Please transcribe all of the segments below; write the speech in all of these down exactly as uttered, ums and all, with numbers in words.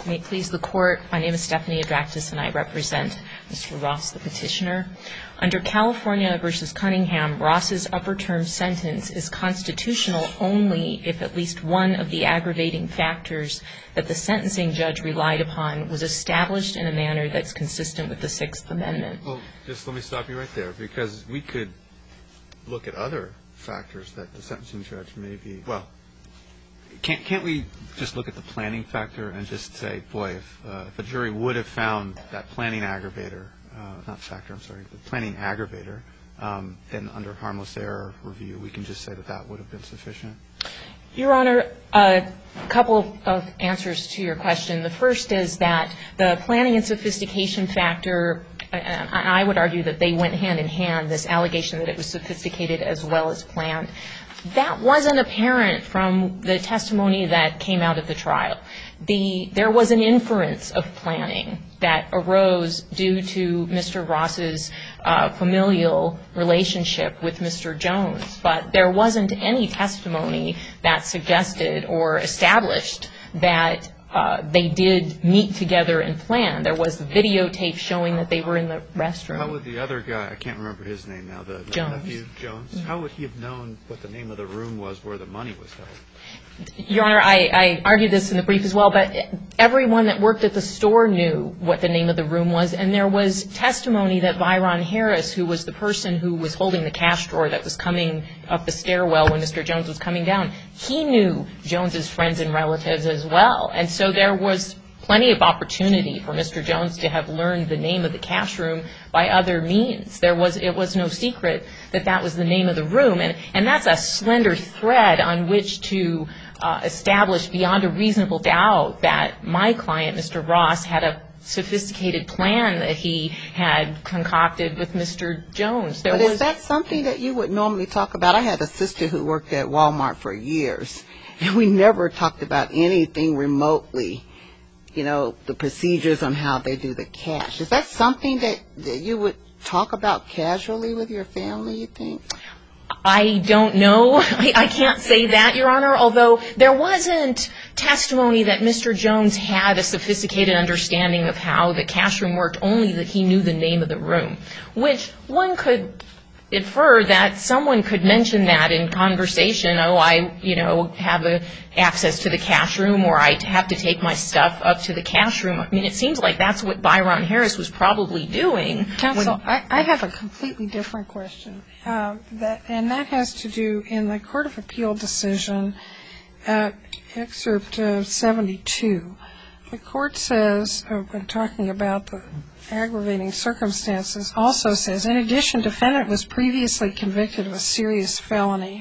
May it please the Court, my name is Stephanie Adraktis and I represent Mister Ross, the petitioner. Under California v. Cunningham, Ross's upper term sentence is constitutional only if at least one of the aggravating factors that the sentencing judge relied upon was established in a manner that's consistent with the Sixth Amendment. Well, just let me stop you right there, because we could look at other factors that the sentencing judge may be, well, Can't, can't we just look at the planning factor and just say, boy, if, uh, if a jury would have found that planning aggravator, uh, not factor, I'm sorry, the planning aggravator, um, then under harmless error review, we can just say that that would have been sufficient? Your Honor, a couple of answers to your question. The first is that the planning and sophistication factor, and I would argue that they went hand in hand, this allegation that it was sophisticated as well as planned. That wasn't apparent from the testimony that came out at the trial. The, there was an inference of planning that arose due to Mister Ross's uh, familial relationship with Mister Jones, but there wasn't any testimony that suggested or established that Uh, they did meet together and plan. There was videotape showing that they were in the restroom. How would the other guy, I can't remember his name now, the Jones. nephew, Jones, mm-hmm. How would he have known what the name of the room was where the money was held? Your Honor, I, I argued this in the brief as well, but everyone that worked at the store knew what the name of the room was, and there was testimony that Byron Harris, who was the person who was holding the cash drawer that was coming up the stairwell when Mister Jones was coming down, he knew Jones's friends and relatives as well. And so there was plenty of opportunity for Mister Jones to have learned the name of the cash room by other means. There was, it was no secret that that was the name of the room, and, and that's a slender thread on which to uh, establish beyond a reasonable doubt that my client, Mister Ross, had a sophisticated plan that he had concocted with Mister Jones. There but was, is that something that you would normally talk about? I had a sister who worked at Walmart for years, and we never talked about anything remotely, you know, the procedures on how they do the cash. Is that something that, that you would talk about casually with your family, you think? I don't know. I, I can't say that, Your Honor, although there wasn't testimony that Mister Jones had a sophisticated understanding of how the cash room worked, only that he knew the name of the room, which one could infer that someone could mention that in conversation. Oh, I, you know, have a, access to the cash room, or I have to take my stuff up to the cash room. I mean, it seems like that's what Byron Harris was probably doing. Counsel, I, I have a completely different question, uh, that, and that has to do in the Court of Appeal decision, uh, excerpt uh, seventy-two. The court says, uh, when talking about the aggravating circumstances, also says, in addition, defendant was previously convicted of a serious felony.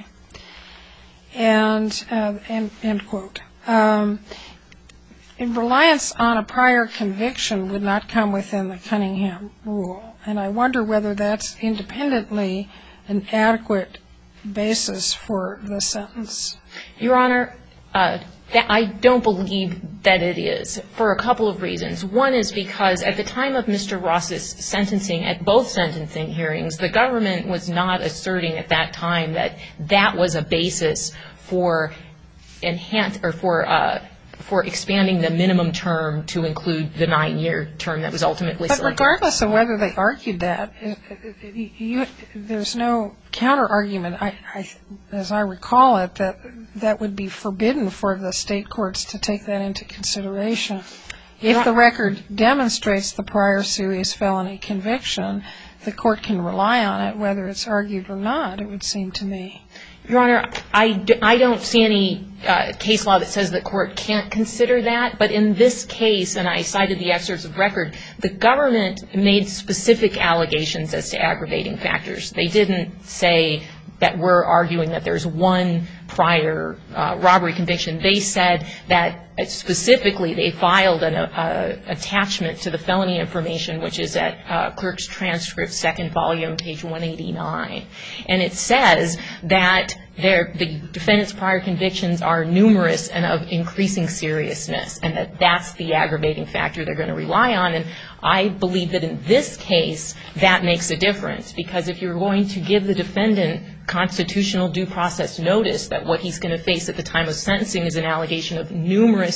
And, uh, and end quote. Um, in reliance on a prior conviction would not come within the Cunningham rule. And I wonder whether that's independently an adequate basis for the sentence. Your Honor, uh, I don't believe that it is, for a couple of reasons. One is because at the time of Mister Ross's sentencing, at both sentencing hearings, the government was not asserting at that time that that was a basis for enhance or for uh, for expanding the minimum term to include the nine-year term that was ultimately selected. But regardless of whether they argued that, it, it, you, there's no counter-argument, I, I, as I recall it, that that would be forbidden for the state courts to take that into consideration. If the record demonstrates the prior serious felony conviction, the court can rely on it, whether it's argued or not, it would seem to me. Your Honor, I, do, I don't see any uh, case law that says the court can't consider that. But in this case, and I cited the excerpts of record, the government made specific allegations as to aggravating factors. They didn't say that we're arguing that there's one prior uh, robbery conviction. They said that specifically they filed an uh, attachment to the felony information, which is at uh, Clerk's Transcript, second volume, page one eighty-nine. And it says that there, the defendant's prior convictions are numerous and of increasing seriousness, and that that's the aggravating factor they're going to rely on. And I believe that in this case, that makes a difference, because if you're going to give the defendant constitutional due process notice that what he's going to face at the time of sentencing is an allegation of numerous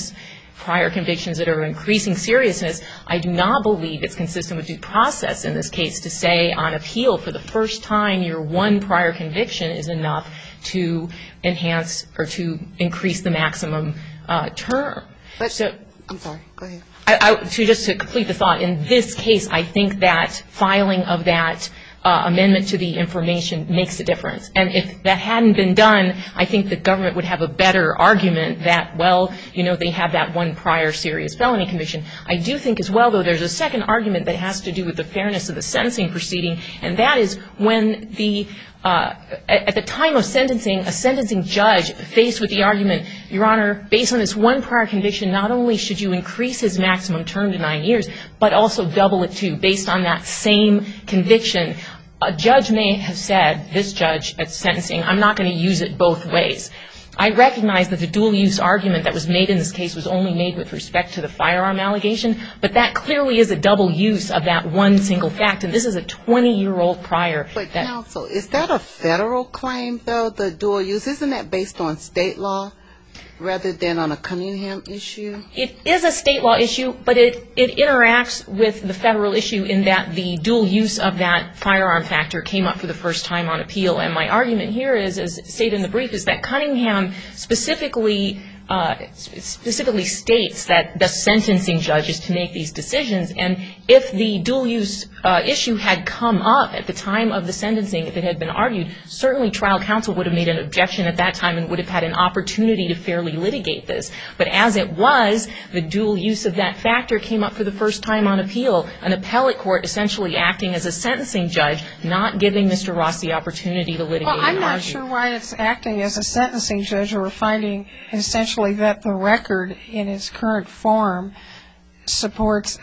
prior convictions that are increasing seriousness, I do not believe it's consistent with due process in this case to say on appeal for the first time your one prior conviction is enough to enhance or to increase the maximum uh, term. But, so, I'm sorry, go ahead. I, I, to just to complete the thought, in this case, I think that filing of that uh, amendment to the information makes a difference. And if that hadn't been done, I think the government would have a better argument that, well, you know, they have that one prior serious felony conviction. I do think as well, though, there's a second argument that has to do with the fairness of the sentencing proceeding, and that is when the Uh, at, at the time of sentencing, a sentencing judge faced with the argument, Your Honor, based on this one prior conviction, not only should you increase his maximum term to nine years, but also double it too, based on that same conviction. A judge may have said, this judge at sentencing, I'm not going to use it both ways. I recognize that the dual-use argument that was made in this case was only made with respect to the firearm allegation, but that clearly is a double use of that one single fact, and this is a twenty-year-old prior. But, that, counsel, is that a federal claim, though, the dual use? Isn't that based on state law rather than on a Cunningham issue? It is a state law issue, but it, it interacts with the federal issue in that the dual use of that firearm factor came up for the first time on appeal. And my argument here is, as stated in the brief, is that Cunningham specifically uh, specifically states that the sentencing judge is to make these decisions. And if the dual use uh, issue had come up at the time of the sentencing, if it had been argued, certainly trial counsel would have made an objection at that time and would have had an opportunity to fairly litigate this. But as it was, the dual use of that factor came up for the first time on appeal, an appellate court essentially acting as a sentencing judge, not giving Mister Ross the opportunity to litigate well, I'm and not argue. sure why it's acting as a sentencing judge or finding essentially that the record in its current form supports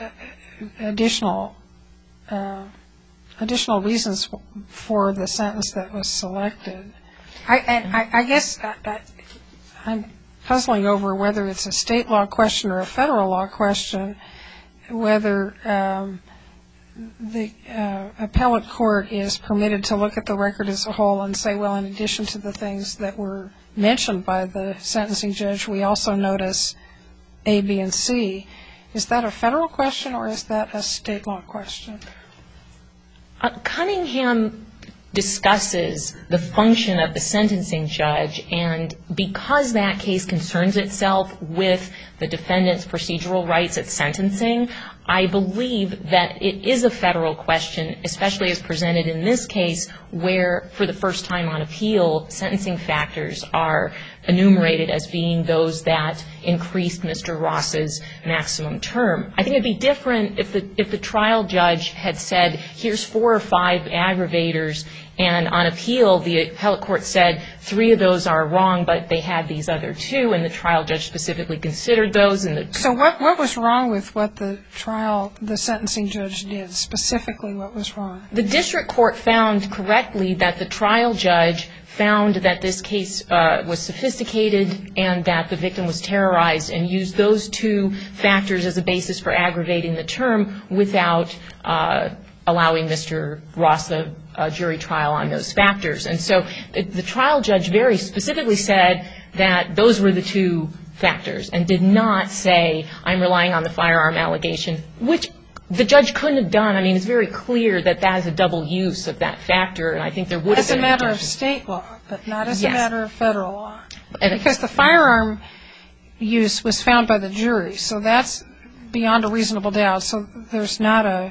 additional uh, additional reasons for the sentence that was selected. I, and I, I guess I, I, I'm puzzling over whether it's a state law question or a federal law question, whether um, the uh, appellate court is permitted to look at the record as a whole and say, well, in addition to the things that were mentioned by the sentencing judge, we also notice A, B, and C. Is that a federal question or is that a state law question? Uh, Cunningham discusses the function of the sentencing judge, and because that case concerns itself with the defendant's procedural rights at sentencing, I believe that it is a federal question, especially as presented in this case, where for the first time on appeal, sentencing factors are enumerated as being those that increased Mister Ross's maximum term. I think it'd be different if the if the trial judge had said, here's four or five aggravators, and on appeal, the appellate court said three of those are wrong, but they had these other two, and the trial judge specifically considered those. And the so what what was wrong with what the trial, the sentencing judge did? Specifically, what was wrong? The district court found correctly that the trial judge found that this case uh, was sophisticated and that the victim was terrorized, and used those two factors as a basis for aggravating the term without uh, allowing Mister Ross a, a jury trial on those factors. And so the, the trial judge very specifically said that those were the two factors and did not say, I'm relying on the firearm allegation, which the judge couldn't have done. I mean, it's very clear that that is a double use of that factor, and I think there would have As a been matter an of objection. state law, but not as Yes. a matter of federal law. And- Because the firearm use was found by the jury, so that's beyond a reasonable doubt. So there's not a,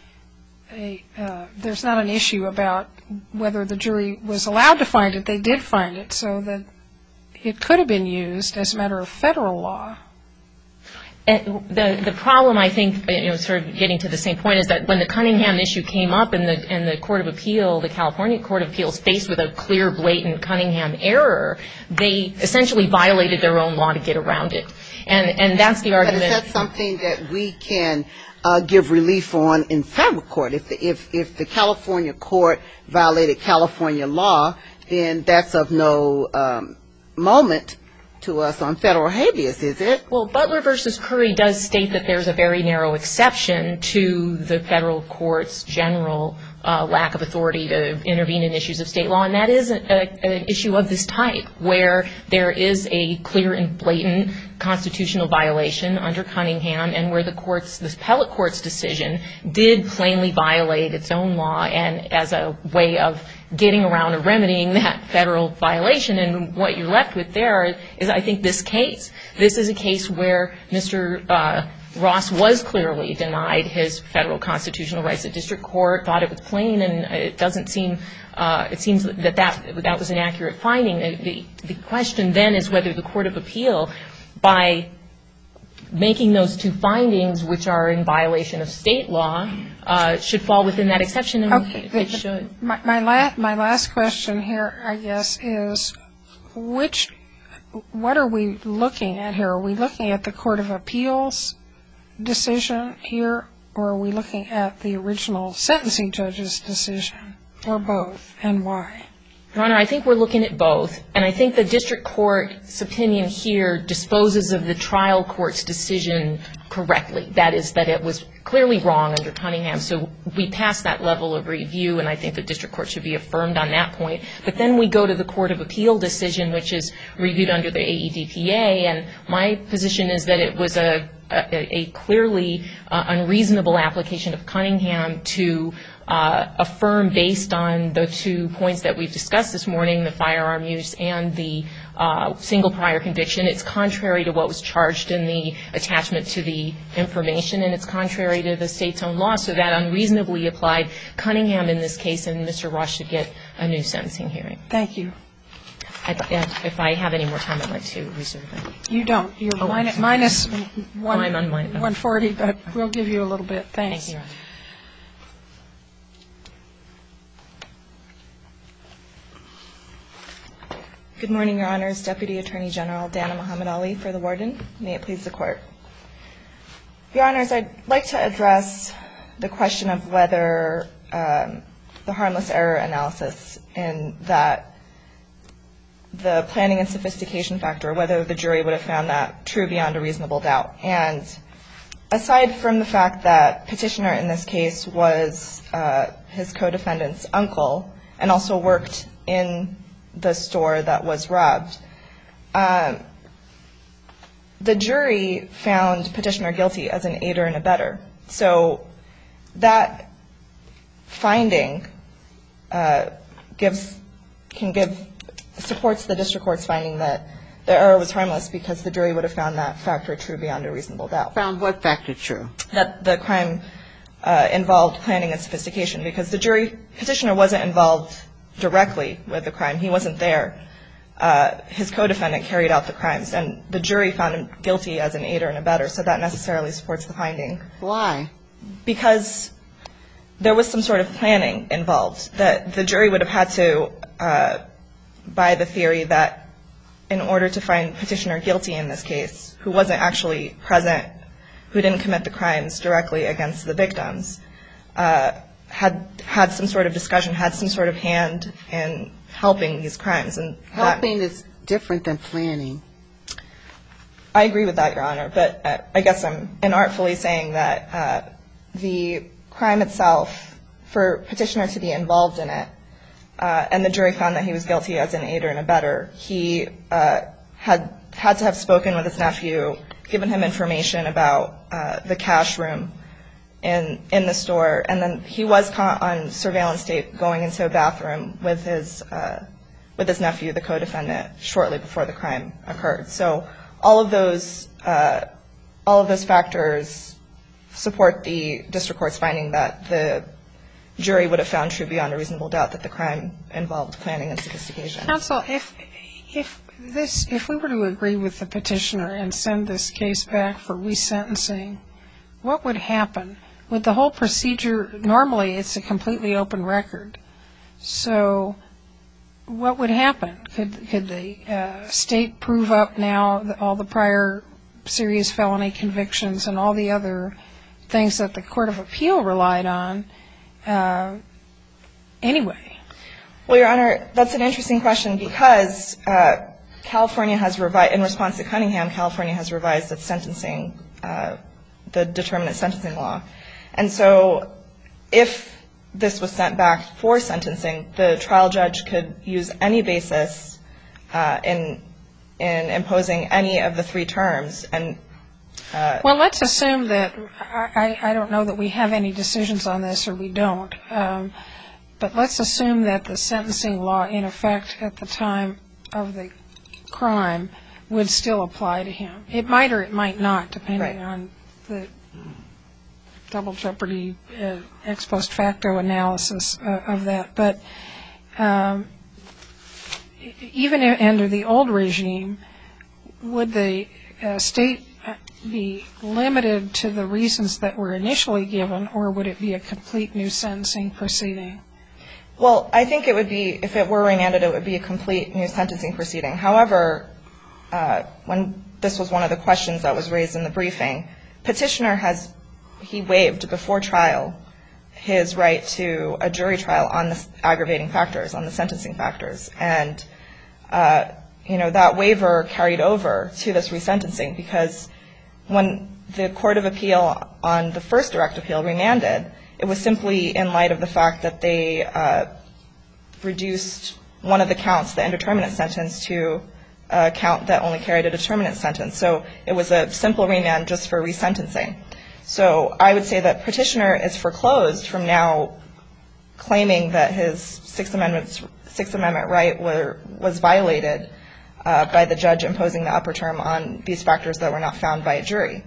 a uh, there's not an issue about whether the jury was allowed to find it. They did find it, so that it could have been used as a matter of federal law. And the the problem, I think, you know, sort of getting to the same point, is that when the Cunningham issue came up in the in the Court of Appeal, the California Court of Appeals, faced with a clear, blatant Cunningham error, they essentially violated their own law to get around it. And and that's the But argument. is that something that we can uh, give relief on in federal court? If the, if if the California court violated California law, then that's of no um, moment to us on federal habeas, is it? Well, Butler v. Curry does state that there's a very narrow exception to the federal court's general uh, lack of authority to intervene in issues of state law, and that is a, a, an issue of this type, where there is a clear and blatant constitutional violation under Cunningham, and where the court's, the appellate court's decision did plainly violate its own law, and as a way of getting around or remedying that federal violation. And what you're left with there is, I think, this case. This is a case where Mister Uh, Ross was clearly denied his federal constitutional rights. The district court thought it was plain, and it doesn't seem, uh, it seems that that, that was an accurate finding. The, the question then is whether the Court of Appeal, by making those two findings, which are in violation of state law, uh, should fall within that exception, and okay, it should. My, my, la- my last question here, I guess, is which, what are we looking at here? Are we looking at the Court of Appeals decision here, or are we looking at the original sentencing judge's decision, or both, and why? Your Honor, I think we're looking at both, and I think the district court's opinion here disposes of the trial court's decision correctly. That is, that it was clearly wrong under Cunningham, so we passed that level of review, and I think the district court should be affirmed on that point. But then we go to the Court of Appeal decision, which is reviewed under the A E D P A, and my position is that it was a, a, a clearly uh, unreasonable application of Cunningham to Uh, affirm based on the two points that we've discussed this morning, the firearm use and the uh, single prior conviction. It's contrary to what was charged in the attachment to the information, and it's contrary to the state's own law, so that unreasonably applied Cunningham in this case, and Mister Ross should get a new sentencing hearing. Thank you. I'd, if I have any more time, I'd like to reserve it. You don't. You're Oh, minus, minus one, oh, I'm on my, oh. one forty, but we'll give you a little bit. Thanks. Thank you, Your Honor. Good morning, Your Honors. Deputy Attorney General Dana Muhammad Ali for the warden. May it please the Court. Your Honors, I'd like to address the question of whether um, the harmless error analysis in that the planning and sophistication factor, whether the jury would have found that true beyond a reasonable doubt. And aside from the fact that petitioner in this case was uh, his co-defendant's uncle and also worked in the store that was robbed, um, the jury found petitioner guilty as an aider and abettor. So that finding uh, gives can give supports the district court's finding that the error was harmless because the jury would have found that factor true beyond a reasonable doubt. Found what factor true? That the crime uh, involved planning and sophistication, because the jury petitioner wasn't involved directly with the crime. He wasn't there. Uh, his co-defendant carried out the crimes, and the jury found him guilty as an aider and abettor, so that necessarily supports the finding. Why? Because there was some sort of planning involved, that the jury would have had to uh, buy the theory that in order to find petitioner guilty in this case, who wasn't actually present, who didn't commit the crimes directly against the victims, uh, had had some sort of discussion, had some sort of hand in helping these crimes. And helping is different than planning. I agree with that, Your Honor, but uh, I guess I'm inartfully saying that uh, the crime itself, for petitioner to be involved in it, uh, and the jury found that he was guilty as an aider and abettor, he uh, had had to have spoken with his nephew, given him information about uh, the cash room in in the store, and then he was caught on surveillance tape going into a bathroom with his uh, with his nephew, the co-defendant, shortly before the crime occurred. So all of those uh, all of those factors support the district court's finding that the jury would have found true beyond a reasonable doubt that the crime involved planning and sophistication. Counsel, if if this if we were to agree with the petitioner and send this case back for resentencing, what would happen? With the whole procedure, normally it's a completely open record. So what would happen? Could could the uh, state prove up now the, all the prior serious felony convictions and all the other things that the Court of Appeal relied on uh, anyway? Well, Your Honor, that's an interesting question because uh, California has revised, in response to Cunningham, California has revised its sentencing, uh, the determinate sentencing law. And so if this was sent back for sentencing, the trial judge could use any basis uh, in in imposing any of the three terms. And uh, well, let's assume that, I, I don't know that we have any decisions on this or we don't, um, but let's assume that the sentencing law in effect at the time of the crime would still apply to him. It might or it might not, depending Right. on the double jeopardy uh, ex post facto analysis uh, of that. But um, even under the old regime, would the uh, state be limited to the reasons that were initially given, or would it be a complete new sentencing proceeding? Well, I think it would be, if it were remanded, it would be a complete new sentencing proceeding. However, uh, when this was one of the questions that was raised in the briefing, petitioner has, he waived before trial his right to a jury trial on the aggravating factors, on the sentencing factors. And, uh, you know, that waiver carried over to this resentencing, because when the Court of Appeal on the first direct appeal remanded, it was simply in light of the fact that they uh, reduced one of the counts, the indeterminate sentence, to a count that only carried a determinate sentence. So it was a simple remand just for resentencing. So I would say that petitioner is foreclosed from now claiming that his Sixth Amendment, Sixth Amendment right were, was violated uh, by the judge imposing the upper term on these factors that were not found by a jury.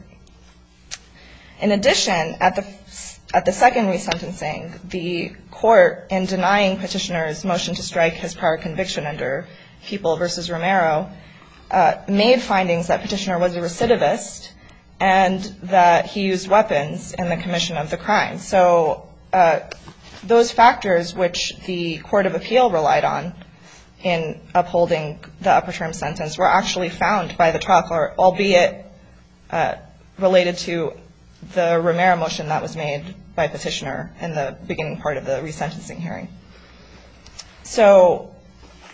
In addition, at the At the second resentencing, the court, in denying petitioner's motion to strike his prior conviction under People v. Romero, uh, made findings that petitioner was a recidivist and that he used weapons in the commission of the crime. So uh, those factors which the Court of Appeal relied on in upholding the upper term sentence were actually found by the trial court, albeit uh, related to the Romero motion that was made by petitioner in the beginning part of the resentencing hearing. So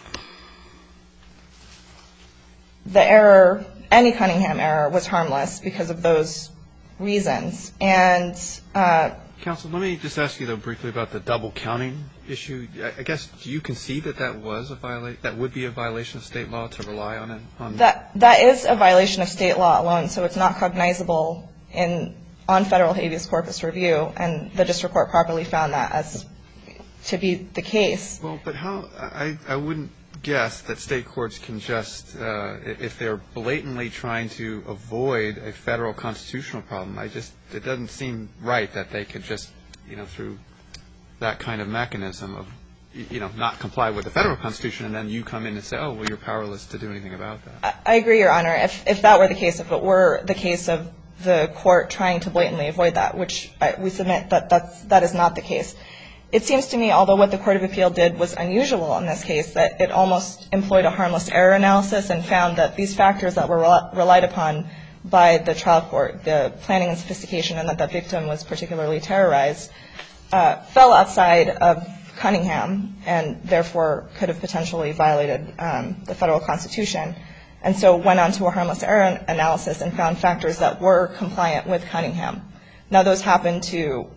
the error, any Cunningham error, was harmless because of those reasons. And uh, Counsel, let me just ask you, though, briefly about the double counting issue. I guess, do you concede that that was a viola- that would be a violation of state law to rely on it? On that that is a violation of state law alone, so it's not cognizable in on federal habeas corpus review, and the district court properly found that as to be the case. Well, but how, I, I wouldn't guess that state courts can just, uh, if they're blatantly trying to avoid a federal constitutional problem, I just, it doesn't seem right that they could just, you know, through that kind of mechanism of, you know, not comply with the federal constitution, and then you come in and say, oh, well, you're powerless to do anything about that. I, I agree, Your Honor. If, if that were the case, if it were the case of the court trying to blatantly avoid that, which I, we submit that that's, that is not the case. It seems to me, although what the Court of Appeal did was unusual in this case, that it almost employed a harmless error analysis and found that these factors that were rel- relied upon by the trial court, the planning and sophistication, and that the victim was particularly terrorized, uh, fell outside of Cunningham and therefore could have potentially violated um, the federal constitution. And so went on to a harmless error analysis and found factors that were compliant with Cunningham. Now, those happen to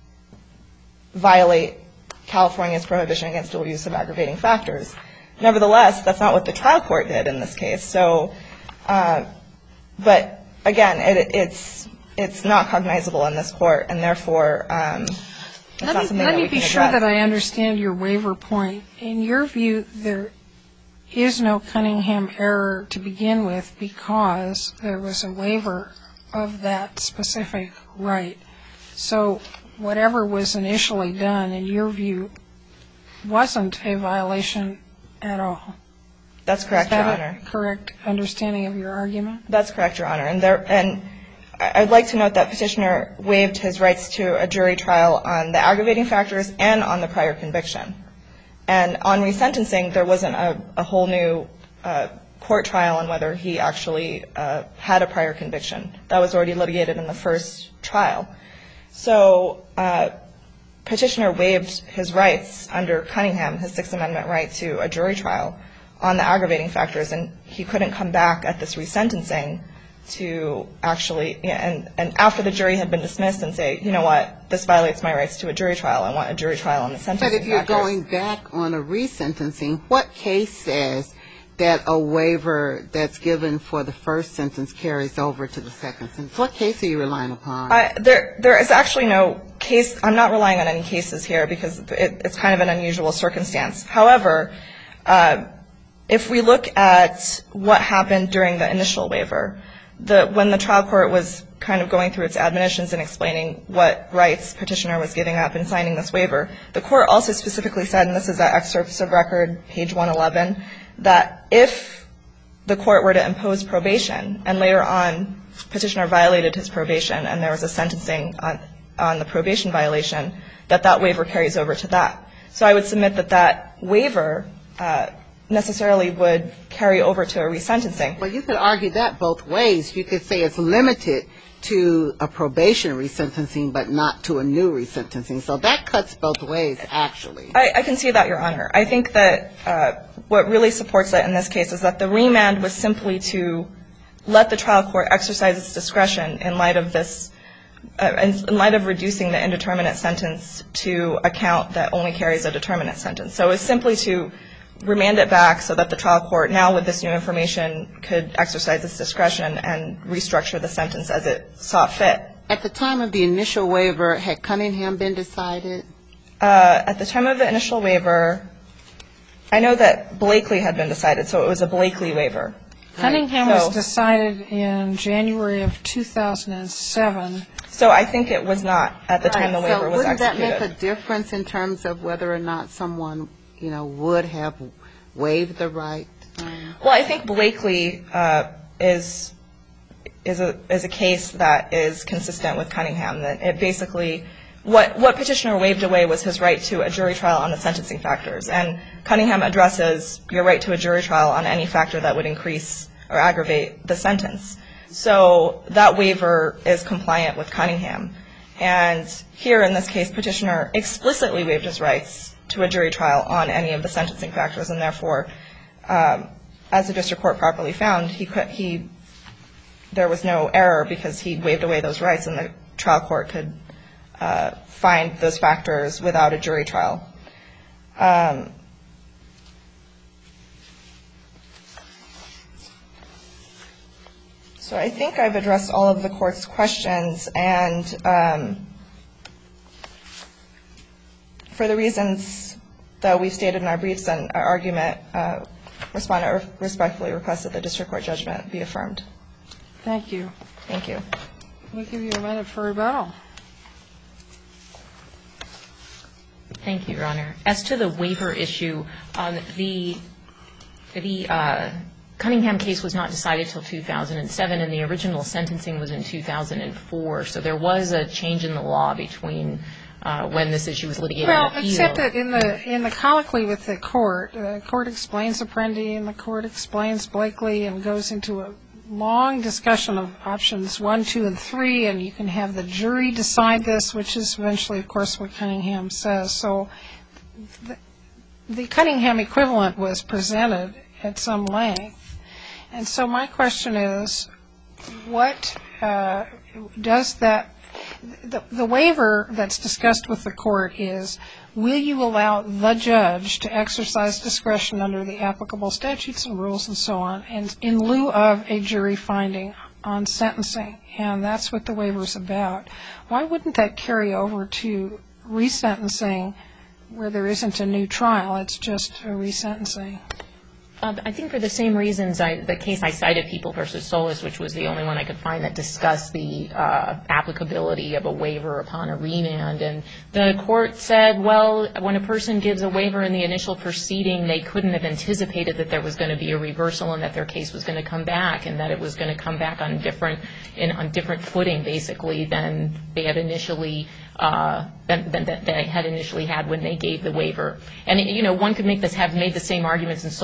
violate California's prohibition against dual use of aggravating factors. Nevertheless, that's not what the trial court did in this case. So, uh, but again, it, it's it's not cognizable in this court, and therefore, um, it's let not me, something let that me we be can sure address. that I understand your waiver point. In your view, there is no Cunningham error to begin with because there was a waiver of that specific right. So whatever was initially done, in your view, wasn't a violation at all. That's correct, Your Honor. Is that a correct understanding of your argument? That's correct, Your Honor. And there, and I'd like to note that petitioner waived his rights to a jury trial on the aggravating factors and on the prior conviction. And on resentencing, there wasn't a, a whole new uh, court trial on whether he actually uh, had a prior conviction. That was already litigated in the first trial. So uh, petitioner waived his rights under Cunningham, his Sixth Amendment right to a jury trial on the aggravating factors, and he couldn't come back at this resentencing to actually, and, and after the jury had been dismissed and say, you know what, this violates my rights to a jury trial. I want a jury trial on the sentencing But if you're factors. going back on a resentencing, what case says that a waiver that's given for the first sentence carries over to the second sentence? What case are you relying upon? I, there, there is actually no case. I'm not relying on any cases here because it, it's kind of an unusual circumstance. However, uh, if we look at what happened during the initial waiver, the, when the trial court was kind of going through its admonitions and explaining what rights petitioner was giving up in signing this waiver, the court also specifically said, and this is at excerpts of record, page one eleven, that if the court were to impose probation and later on petitioner violated his probation and there was a sentencing on, on the probation violation, that that waiver carries over to that. So I would submit that that waiver uh, necessarily would carry over to a resentencing. Well, you could argue that both ways. You could say it's limited to a probation resentencing but not to a new resentencing. So that cuts both ways, actually. I, I can see that, Your Honor. I think that uh, what really supports that in this case is that the remand was simply to let the trial court exercise its discretion in light of this, uh, in light of reducing the indeterminate sentence to a count that only carries a determinate sentence. So it was simply to remand it back so that the trial court, now with this new information, could exercise its discretion and restructure the sentence as it saw fit. At the time of the initial waiver, had Cunningham been decided? Uh, at the time of the initial waiver, I know that Blakely had been decided, so it was a Blakely waiver. Cunningham So- was decided in January of two thousand seven. So I think it was not at the time the Right. waiver so was wouldn't executed. that make a difference in terms of whether or not someone, you know, would have waived the right? Um, Well, I think Blakely uh, is is a is a case that is consistent with Cunningham. That it basically what what petitioner waived away was his right to a jury trial on the sentencing factors, and Cunningham addresses your right to a jury trial on any factor that would increase or aggravate the sentence. So that waiver is compliant with Cunningham, and here in this case, petitioner explicitly waived his rights to a jury trial on any of the sentencing factors, and therefore, um, as the district court properly found, he could, he, there was no error because he waived away those rights, and the trial court could uh, find those factors without a jury trial. Um, so I think I've addressed all of the court's questions, and um, for the reasons that we've stated in our briefs and our argument, uh, respondent respectfully requests that the district court judgment be affirmed. Thank you. Thank you. We'll give you a minute for rebuttal. Thank you, Your Honor. As to the waiver issue, um, the the uh, Cunningham case was not decided until two thousand seven, and the original sentencing was in two thousand four. So there was a change in the law between uh, when this issue was litigated Well, and appealed. except that in the in the colloquy with the court, the court explains Apprendi and the court explains Blakely and goes into a long discussion of options one, two, and three, and you can have the jury decide this, which is eventually, of course, what Cunningham says. So the, the Cunningham equivalent was presented at some length. And so my question is, what uh, does that, the, the waiver that's discussed with the court is, will you allow the judge to exercise discretion under the applicable statutes and rules and so on, and in lieu of a jury finding on sentencing? And that's what the waiver is about. Why wouldn't that carry over to resentencing where there isn't a new trial? It's just a resentencing. Um, I think for the same reasons, I, the case I cited, People v. Solis, which was the only one I could find that discussed the uh, applicability of a waiver upon a remand. And the court said, well, when a person gives a waiver in the initial proceeding, they couldn't have anticipated that there was going to be a reversal and that their case was going to come back, and that it was going to come back on different, in, on different footing, basically, than they had initially Uh, than, than they had initially had when they gave the waiver. And, you know, one could make this, have made the same arguments in Solis that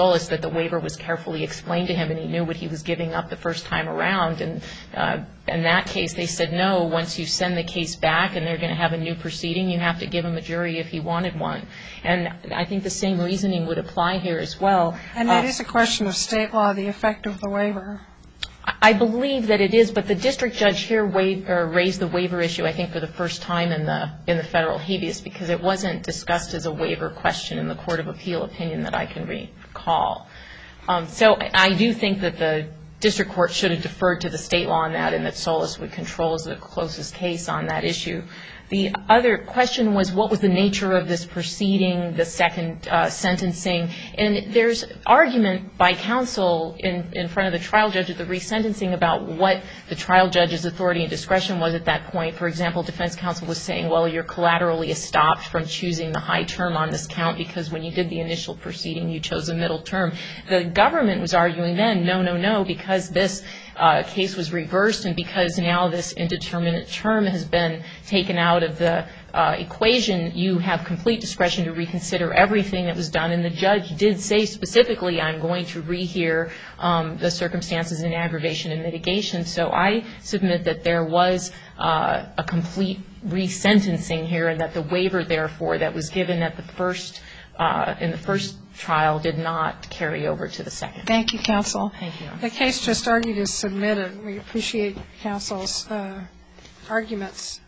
the waiver was carefully explained to him and he knew what he was giving up the first time around. And uh, in that case, they said, no, once you send the case back and they're going to have a new proceeding, you have to give him a jury if he wanted one. And I think the same reasoning would apply here as well. And that uh, is a question of state law, the effect of the waiver. I believe that it is, but the district judge here waived, or raised the waiver issue, I think, for the first time in the in the federal habeas, because it wasn't discussed as a waiver question in the Court of Appeal opinion that I can recall. Um, so I do think that the district court should have deferred to the state law on that, and that Solis would control as the closest case on that issue. The other question was, what was the nature of this proceeding, the second uh, sentencing? And there's argument by counsel in, in front of the trial judge at the resentencing about what the trial judge's authority and discretion was at that point. For example, defense counsel was saying, well, you're collaterally estopped from choosing the high term on this count because when you did the initial proceeding, you chose a middle term. The government was arguing then, no, no, no, because this uh, case was reversed and because now this indeterminate term has been taken out of the uh, equation, you have complete discretion to reconsider everything that was done. And the judge did say specifically, I'm going to rehear um, the circumstances in aggravation and mitigation. So I submit that there was uh, a complete resentencing here, and that the waiver, therefore, that was given at the first uh, in the first trial did not carry over to the second. Thank you, counsel. Thank you. The case just argued is submitted. We appreciate counsel's uh, arguments.